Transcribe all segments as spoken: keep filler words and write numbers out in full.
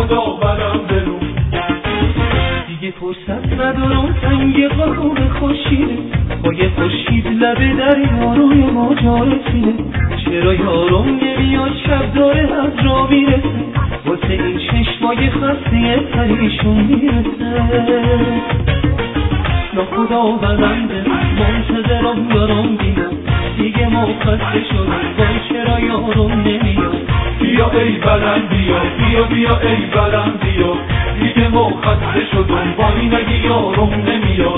ناخدا برم برو. دیگه فرصت ندارم تنگ قرون خورشیده، با یه خورشید لبه دریا روی ما جا رسیده. چرا یارم نمیاد شب داره از را میرسه، واسه این چشمای خسته پریشون میرسه. ناخدا بلنده منتظرم یارم بیاد، دیگه ما خسته شدم وای چرا یارم نمیاد. بیا ای بلند بیا بیا بیا ای بلند بیا، دیگه ما خسته شدم وای نگی یارم نمیاد.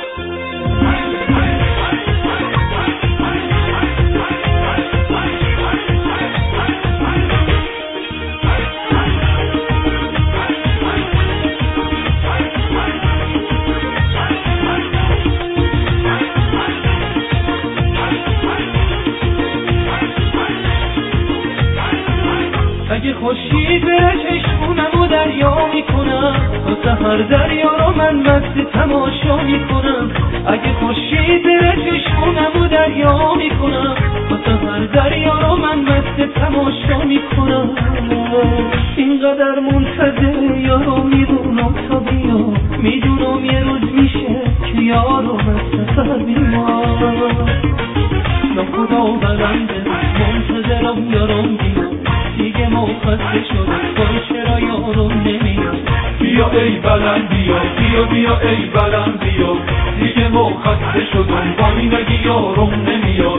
اگه خورشید بره چشمونمو دریا میکنم، تا سحر دریا رو من مست تماشا میکنم. اگه خورشید بره چشمونمو دریا میکنم، تا سحر دریا رو من مست تماشا میکنم. اینقدر منتظر یارو میدونم تا بیا، میدونم یه روز میشه که یارو از سفر بیاد. ناخدا بلنده منتظرم یارم بیاد، دیگه ما خسته شدم وای چرا یارم نمیاد. بیا ای بلند بیا بیا بیا ای بلند بیا، دیگه ما خسته شدم وای نگی یارم نمیاد.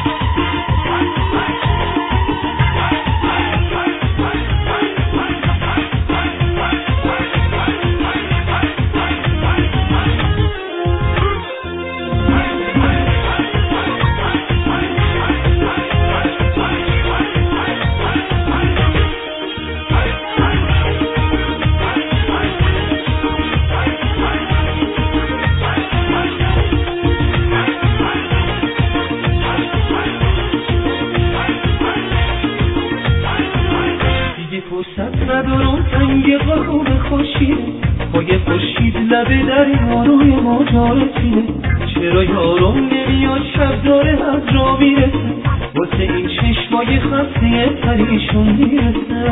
فرصت ندارم تنگ قرون خورشیده، با یه خورشید لبه دریا روی ما جا رسیده. چرا یارم نمیاد شب داره از را میرسه، واسه این چشمای خسته پریشون میرسه.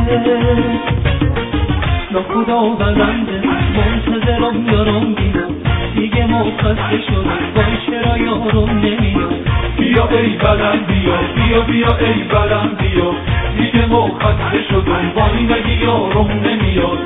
ناخدا بلنده منتظرم یارم بیاد، دیگه ما خسته شدم وای چرا یارم نمیاد. بیا ای بلند بیا بیا بیا ای بلند بیا، دیگه ما خسته شدم وای نگی یارم نمیاد.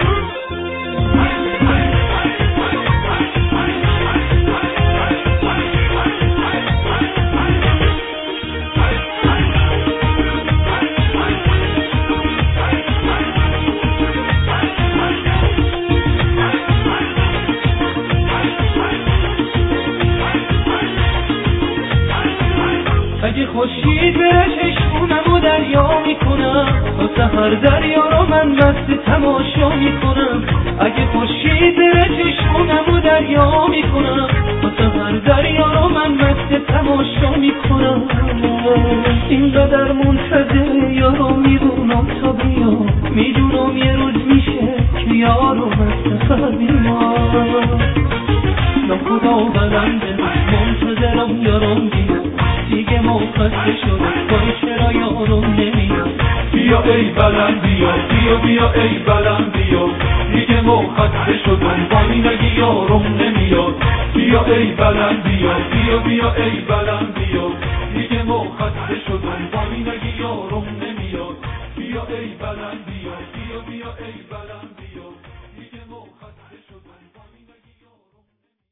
اگه خورشید بره چشمونمو دریا میکنم، تا سحر دریا رو من مست تماشا میکنم. اگه خورشید بره چشمونمو دریا میکنم، تا سحر دریا رو من مست تماشا میکنم. اینقدر منتظر یارو میدونم تا بیا، میدونم یه روز میشه که یارو از سفر بیاد. ناخدا بلنده منتظرم یارم بیاد، دیگه ما خسته شدم وای چرا یارم نمیاد. بیا ای بلند بیا بیا بیا ای بلند بیا، دیگه ما خسته شدم وای نگی یارم نمیاد. بیا ای بلند بیا بیا بیا ای بلند بیا، دیگه ما خسته شدم وای نگی یارم نمیاد. بیا ای بلند بیا بیا بیا ای بلند